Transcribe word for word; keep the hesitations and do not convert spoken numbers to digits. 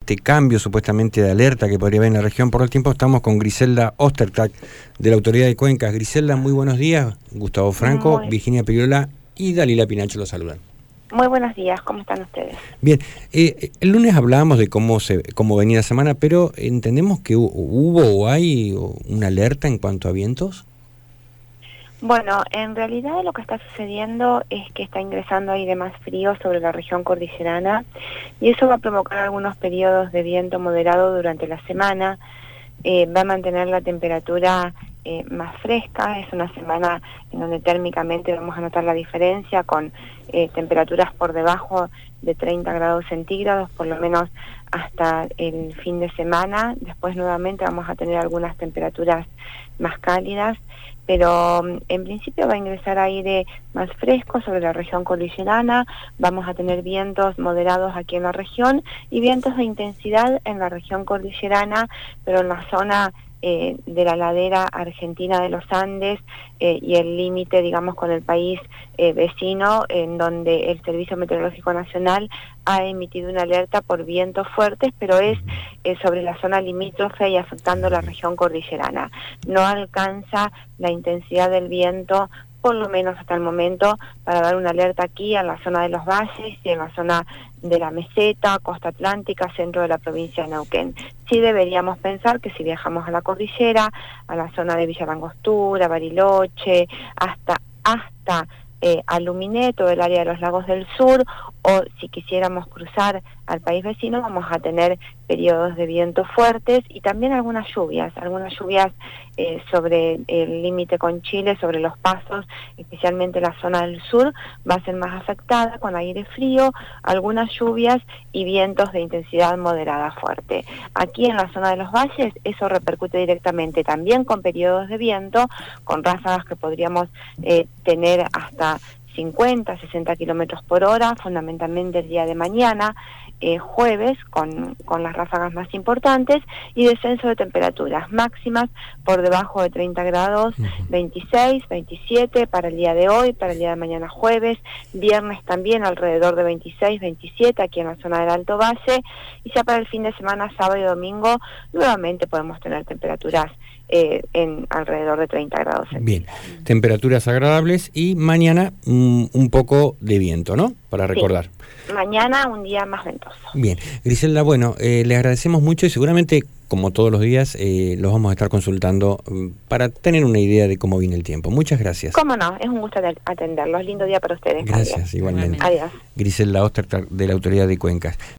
este cambio supuestamente de alerta que podría haber en la región por el tiempo. Estamos con Griselda Ostertag de la Autoridad de Cuencas. Griselda, muy buenos días. Gustavo Franco, muy... Virginia Piriola y Dalila Pinacho los saludan. Muy buenos días, ¿cómo están ustedes? Bien, eh, el lunes hablábamos de cómo se cómo venía la semana, pero entendemos que hubo o hay una alerta en cuanto a vientos. Bueno, en realidad lo que está sucediendo es que está ingresando aire más frío sobre la región cordillerana y eso va a provocar algunos periodos de viento moderado durante la semana. Eh, va a mantener la temperatura eh, más fresca. Es una semana en donde térmicamente vamos a notar la diferencia con eh, temperaturas por debajo de treinta grados centígrados, por lo menos hasta el fin de semana. Después nuevamente vamos a tener algunas temperaturas más cálidas, pero en principio va a ingresar aire más fresco sobre la región cordillerana. Vamos a tener vientos moderados aquí en la región y vientos de intensidad en la región cordillerana, pero en la zona eh, de la ladera argentina de los Andes eh, y el límite, digamos, con el país eh, vecino, en donde el Servicio Meteorológico Nacional ha emitido una alerta por vientos fuertes, pero es eh, sobre la zona limítrofe y afectando la región cordillerana. No alcanza la intensidad del viento, por lo menos hasta el momento, para dar una alerta aquí en la zona de los valles y en la zona de la meseta, costa atlántica, centro de la provincia de Neuquén. Sí deberíamos pensar que si viajamos a la cordillera, a la zona de Villa Langostura, Bariloche, hasta hasta eh, Aluminé, todo el área de los lagos del sur, o si quisiéramos cruzar al país vecino, vamos a tener periodos de viento fuertes y también algunas lluvias, algunas lluvias eh, sobre el límite con Chile, sobre los pasos, especialmente la zona del sur, va a ser más afectada con aire frío, algunas lluvias y vientos de intensidad moderada fuerte. Aquí en la zona de los valles eso repercute directamente también con periodos de viento, con ráfagas que podríamos eh, tener hasta cincuenta, sesenta kilómetros por hora, fundamentalmente el día de mañana, eh, jueves, con, con las ráfagas más importantes, y descenso de temperaturas máximas por debajo de treinta grados, veintiséis, veintisiete para el día de hoy, para el día de mañana jueves, viernes también alrededor de veintiséis, veintisiete aquí en la zona del Alto Valle, y ya para el fin de semana, sábado y domingo, nuevamente podemos tener temperaturas Eh, en alrededor de treinta grados. Bien, temperaturas agradables y mañana mm, un poco de viento, ¿no? Para recordar. Sí. Mañana un día más ventoso. Bien, Griselda, bueno, eh, le agradecemos mucho y seguramente, como todos los días, eh, los vamos a estar consultando mm, para tener una idea de cómo viene el tiempo. Muchas gracias. Cómo no, es un gusto atenderlos. Lindo día para ustedes. Gracias, también. Igualmente. Adiós. Griselda Ostertag de la Autoridad de Cuencas.